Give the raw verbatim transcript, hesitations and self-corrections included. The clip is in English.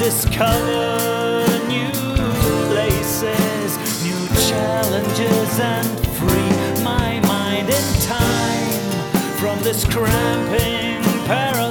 discover new places, new challenges, and free my mind in time from this cramping paradise.